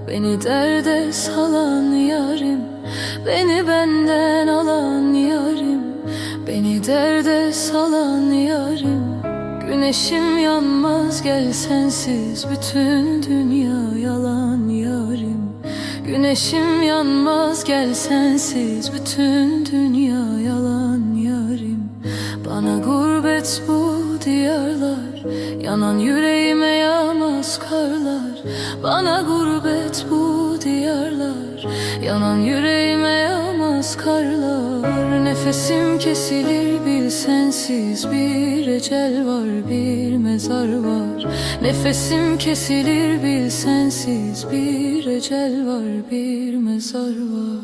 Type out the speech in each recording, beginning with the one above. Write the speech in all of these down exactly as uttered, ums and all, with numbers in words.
Beni derde salan yarim, beni benden alan yarim, beni derde salan yarim. Güneşim yanmaz gel sensiz, bütün dünya yalan yarim. Güneşim yanmaz gel sensiz, bütün dünya yalan yarim. Bana gurbet bu diyarlar, yanan yüreğime yağmaz karlar. Bana gurbet bu diyarlar, yanan yüreğime yağmaz karlar. Nefesim kesilir bil sensiz, bir ecel var bir mezar var. Nefesim kesilir bil sensiz, bir ecel var bir mezar var.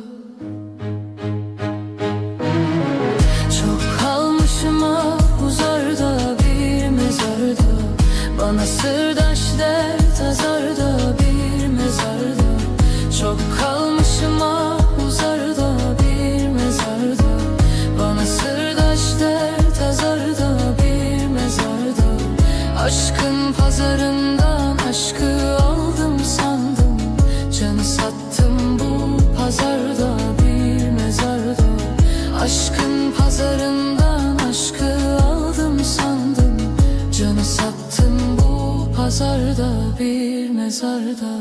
Çok kalmışım ah uzarda bir mezarda, bana sırdaş dert azarda bir mezarda. Çok kalmışım ah uzarda bir mezarda, bana sırdaş dert azarda bir mezarda. Aşkın pazarından aşkı aldım sandım, canı sattım bu pazarda bir mezarda. Aşkın pazarından aşkı aldım sandım, canı sattım bu pazarda bir mezarda.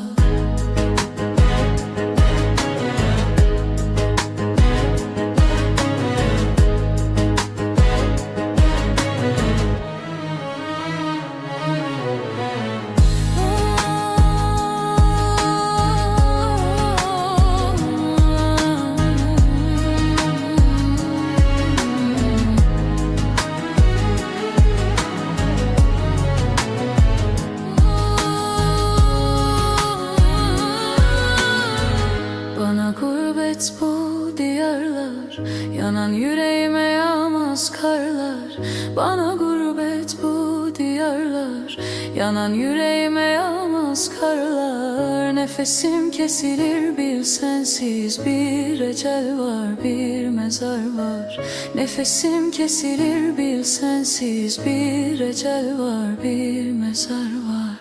Gurbet bu diyarlar, yanan yüreğime yağmaz karlar. Bana gurbet bu diyarlar, yanan yüreğime yağmaz karlar. Nefesim kesilir bil sensiz, bir ecel var bir mezar var. Nefesim kesilir bil sensiz, bir ecel var bir mezar var.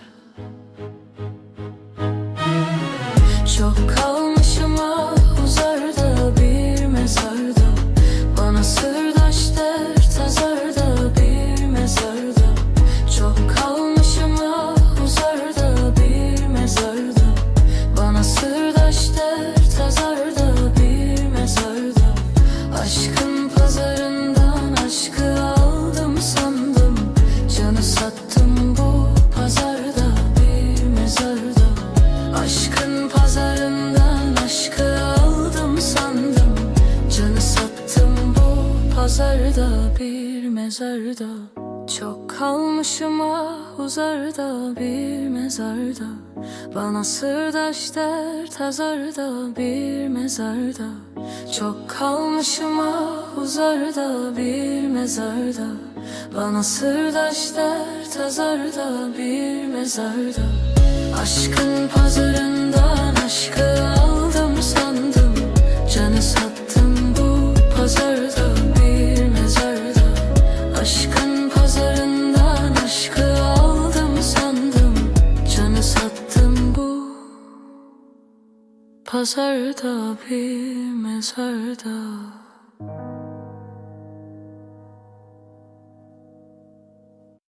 Çok kalmışım ah uzarda bir mezarda, bana sırdaş dert azarda bir mezarda. Çok kalmışım ah uzarda bir mezarda, bana sırdaş dert azarda bir mezarda. Aşkın pazarından aşkı aldım sandım, canı sattım bu pazarda bir mezarda. Aşkın pazarından aşkı aldım sandım, canı sattım bu pazarda bir mezarda. Çok kalmışım ah uzarda bir mezarda, bana sırdaş dert azarda bir mezarda. Çok kalmışım ah uzarda bir mezarda, bana sırdaş dert azarda bir mezarda. Aşkın pazarından aşkı aldım sandım, canı sattım bu pazarda bir mezarda. Aşkın pazarından aşkı aldım sandım, canı sattım bu pazarda bir mezarda.